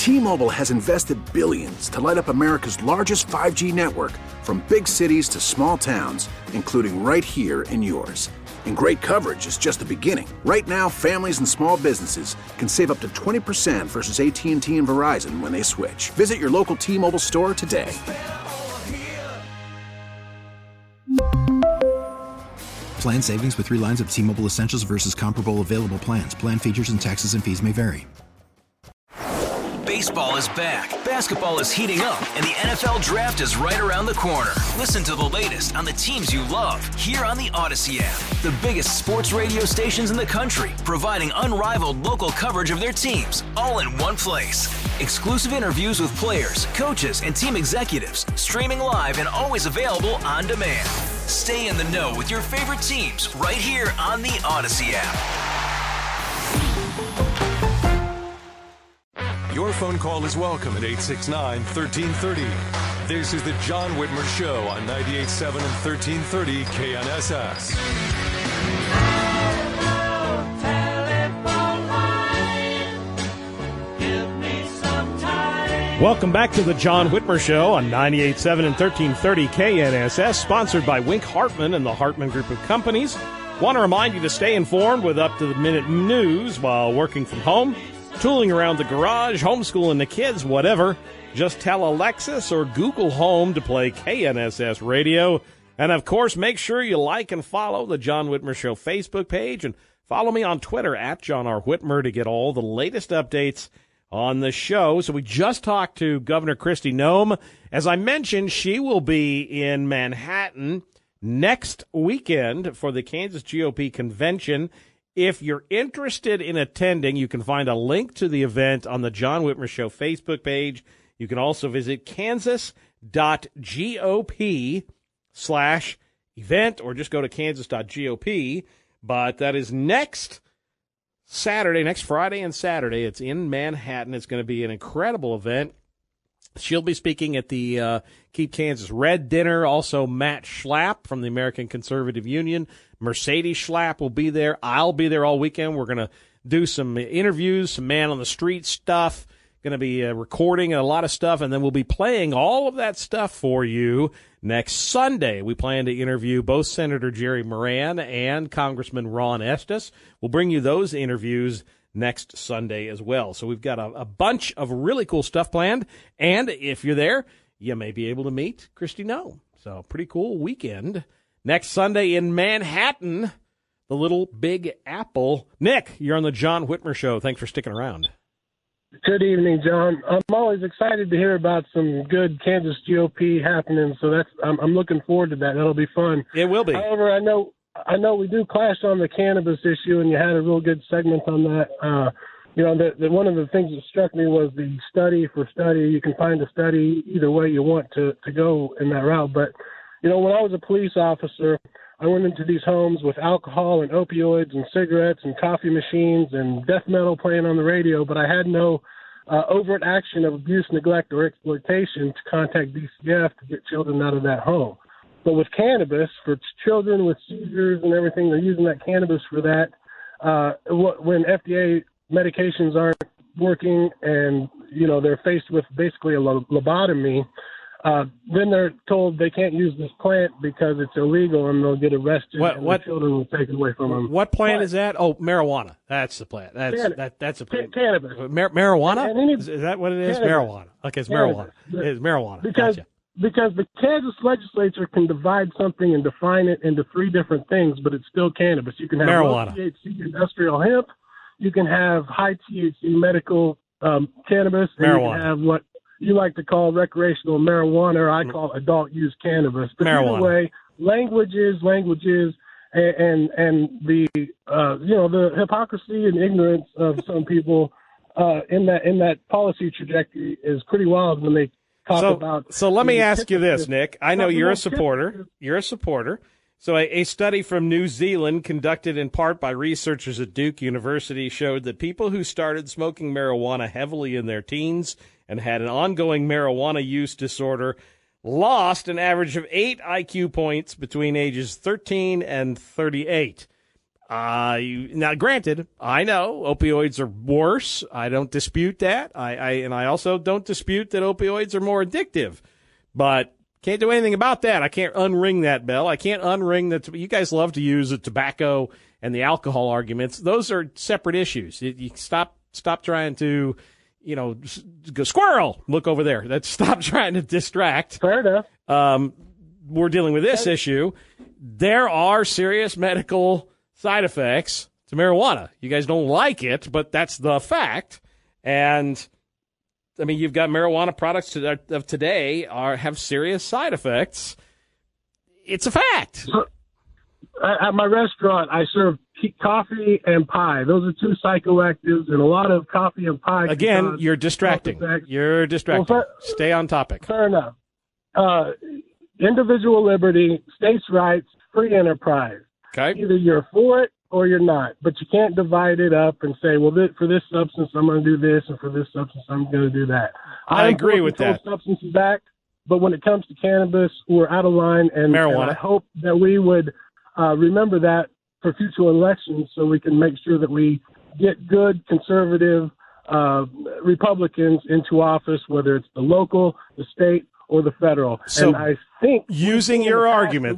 T-Mobile has invested billions to light up America's largest 5G network, from big cities to small towns, including right here in yours. And great coverage is just the beginning. Right now, families and small businesses can save up to 20% versus AT&T and Verizon when they switch. Visit your local T-Mobile store today. Plan savings with 3 lines of T-Mobile Essentials versus comparable available plans. Plan features and taxes and fees may vary. Baseball is back, basketball is heating up, and the NFL Draft is right around the corner. Listen to the latest on the teams you love here on the Odyssey app. The biggest sports radio stations in the country, providing unrivaled local coverage of their teams, all in one place. Exclusive interviews with players, coaches, and team executives, streaming live and always available on demand. Stay in the know with your favorite teams right here on the Odyssey app. Your phone call is welcome at 869-1330. This is the John Whitmer Show on 98.7 and 1330 KNSS. Welcome back to the John Whitmer Show on 98.7 and 1330 KNSS, sponsored by Wink Hartman and the Hartman Group of Companies. Want to remind you to stay informed with up-to-the-minute news while working from home, tooling around the garage, homeschooling the kids, whatever. Just tell Alexis or Google Home to play KNSS Radio. And, of course, make sure you like and follow the John Whitmer Show Facebook page, and follow me on Twitter at John R. Whitmer to get all the latest updates on the show. So we just talked to Governor Kristi Noem. As I mentioned, she will be in Manhattan next weekend for the Kansas GOP convention. If you're interested in attending, you can find a link to the event on the John Whitmer Show Facebook page. You can also visit kansas.gop/event or just go to kansas.gop. But that is next Saturday, next Friday and Saturday. It's in Manhattan. It's going to be an incredible event. She'll be speaking at the Keep Kansas Red Dinner. Also, Matt Schlapp from the American Conservative Union. Mercedes Schlapp will be there. I'll be there all weekend. We're going to do some interviews, some man-on-the-street stuff. Going to be recording a lot of stuff, and then we'll be playing all of that stuff for you next Sunday. We plan to interview both Senator Jerry Moran and Congressman Ron Estes. We'll bring you those interviews next Sunday as well. So we've got a bunch of really cool stuff planned, and if you're there, you may be able to meet Kristi Noem. So pretty cool weekend. Next Sunday in Manhattan, the Little Big Apple. Nick, you're on the John Whitmer Show. Thanks for sticking around. Good evening, John. I'm always excited to hear about some good Kansas GOP happening, so I'm looking forward to that. That'll be fun. It will be. However, I know we do clash on the cannabis issue, and you had a real good segment on that. One of the things that struck me was the study for study. You can find a study either way you want to go in that route. But, when I was a police officer, I went into these homes with alcohol and opioids and cigarettes and coffee machines and death metal playing on the radio, but I had no overt action of abuse, neglect, or exploitation to contact DCF to get children out of that home. But with cannabis, for children with seizures and everything, they're using that cannabis for that. When FDA medications aren't working and, they're faced with basically a lobotomy, then they're told they can't use this plant because it's illegal and they'll get arrested and the children will take it away from them. What plant is that? Oh, marijuana. That's the plant. That's a plant. Cannabis. Marijuana? Is that what it is? Cannabis. Marijuana. Okay, it's marijuana. It's marijuana. Because the Kansas legislature can divide something and define it into 3 different things, but it's still cannabis. You can have marijuana, low THC industrial hemp. You can have high THC medical cannabis. And marijuana. You can have what you like to call recreational marijuana, or I call adult use cannabis. But marijuana. Either way, languages, and the the hypocrisy and ignorance of some people in that policy trajectory is pretty wild when they talk about. So let me ask you this, Nick. I know you're a supporter. You're a supporter. So a study from New Zealand conducted in part by researchers at Duke University showed that people who started smoking marijuana heavily in their teens and had an ongoing marijuana use disorder lost an average of 8 IQ points between ages 13 and 38. Now, granted, I know opioids are worse. I don't dispute that. I also don't dispute that opioids are more addictive. But can't do anything about that. I can't unring that bell. I can't unring that. You guys love to use the tobacco and the alcohol arguments. Those are separate issues. You stop trying to, go squirrel. Look over there. Stop trying to distract. Fair enough. We're dealing with this issue. There are serious medical side effects to marijuana. You guys don't like it, but that's the fact. And I mean, you've got marijuana products of today have serious side effects. It's a fact. So, at my restaurant, I serve coffee and pie. Those are two psychoactives, and a lot of coffee and pie. Again, you're distracting. You're distracting. Well, stay on topic. Fair enough. Individual liberty, states' rights, free enterprise. Okay. Either you're for it or you're not, but you can't divide it up and say, well, for this substance, I'm going to do this, and for this substance, I'm going to do that. I agree with that. Substances act, but when it comes to cannabis, we're out of line, and marijuana. And I hope that we would remember that for future elections so we can make sure that we get good, conservative Republicans into office, whether it's the local, the state, or the federal. So and I think using your argument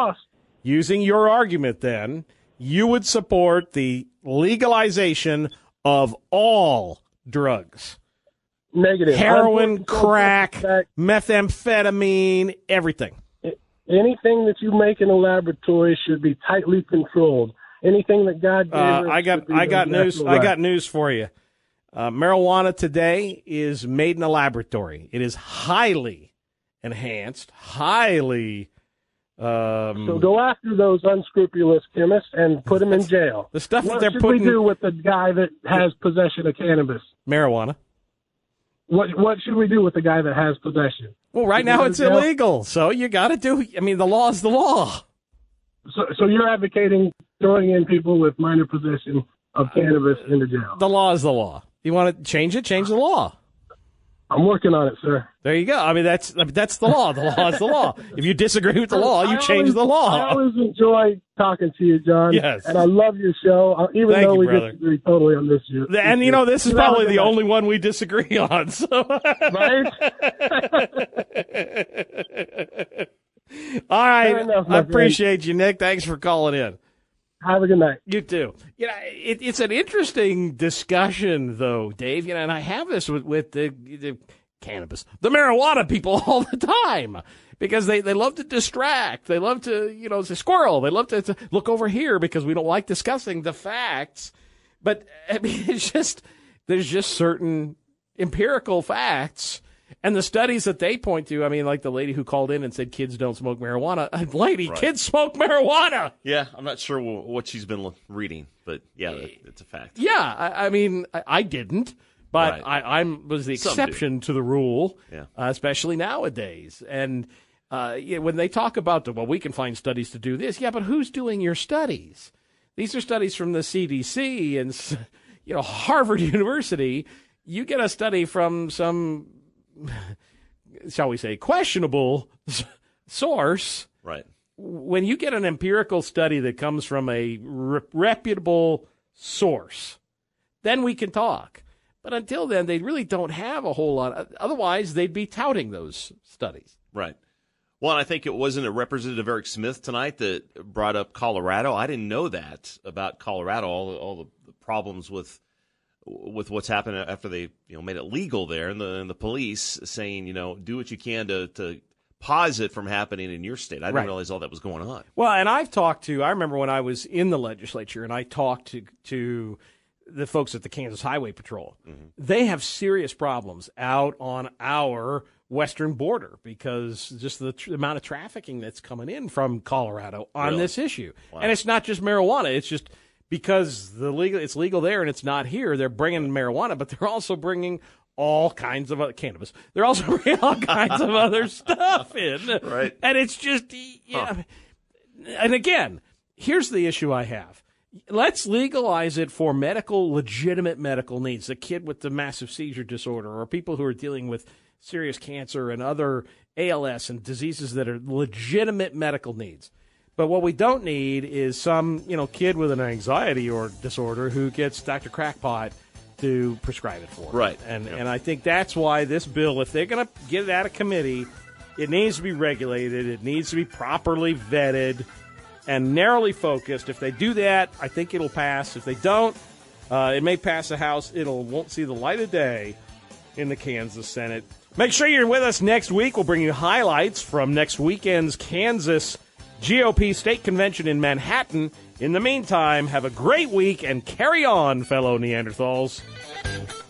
then, you would support the legalization of all drugs. Negative. Heroin, crack, methamphetamine, everything. Anything that you make in a laboratory should be tightly controlled. Anything that God gave us I got news for you. Marijuana today is made in a laboratory. It is highly enhanced, highly. So go after those unscrupulous chemists and put them in jail. The stuff what that they're should putting. we do with the guy that has possession of cannabis? Marijuana. What should we do with the guy that has possession? Well, right now it's illegal, so you got to do. I mean, the law is the law. So you're advocating throwing in people with minor possession of cannabis into jail? The law is the law. You want to change it? Change the law. I'm working on it, sir. There you go. I mean, that's the law. The law is the law. If you disagree with the law, you change the law. I always enjoy talking to you, John. Yes. And I love your show, even Thank though you, we brother. disagree totally on this issue. And, this is probably the only one we disagree on. So. Right? All right. Enough, I appreciate you, Nick. Thanks for calling in. Have a good night. You too. It's an interesting discussion, though, Dave. And I have this with the cannabis, the marijuana people all the time, because they love to distract. They love to, say squirrel. They love to look over here because we don't like discussing the facts. But I mean, there's just certain empirical facts. And the studies that they point to, I mean, like the lady who called in and said kids don't smoke marijuana. Lady, right. Kids smoke marijuana. Yeah, I'm not sure what she's been reading, but yeah, it's a fact. Yeah, I mean, I didn't, but right. I was the exception to the rule, especially nowadays. And when they talk about, we can find studies to do this. Yeah, but who's doing your studies? These are studies from the CDC and, Harvard University. You get a study from some, shall we say, questionable source. Right. When you get an empirical study that comes from a reputable source, then we can talk. But until then, they really don't have a whole lot. Otherwise, they'd be touting those studies. Right. Well, I think it wasn't Representative Eric Smith tonight that brought up Colorado. I didn't know that about Colorado, all the problems with what's happened after they made it legal there, and the police saying do what you can to pause it from happening in your state. I didn't realize all that was going on. Well, and I remember when I was in the legislature and I talked to the folks at the Kansas Highway Patrol. Mm-hmm. They have serious problems out on our western border because just the amount of trafficking that's coming in from Colorado on this issue. Wow. And it's not just marijuana. It's just because it's legal there and it's not here. They're bringing marijuana, but they're also bringing all kinds of other cannabis. They're also bringing all kinds of other stuff in. Right. And it's just, And again, here's the issue I have. Let's legalize it for legitimate medical needs. The kid with the massive seizure disorder or people who are dealing with serious cancer and other ALS and diseases that are legitimate medical needs. But what we don't need is some, kid with an anxiety or disorder who gets Dr. Crackpot to prescribe it for. Right. And I think that's why this bill, if they're going to get it out of committee, it needs to be regulated. It needs to be properly vetted and narrowly focused. If they do that, I think it'll pass. If they don't, it may pass the House. Won't see the light of day in the Kansas Senate. Make sure you're with us next week. We'll bring you highlights from next weekend's Kansas GOP State Convention in Manhattan. In the meantime, have a great week and carry on, fellow Neanderthals.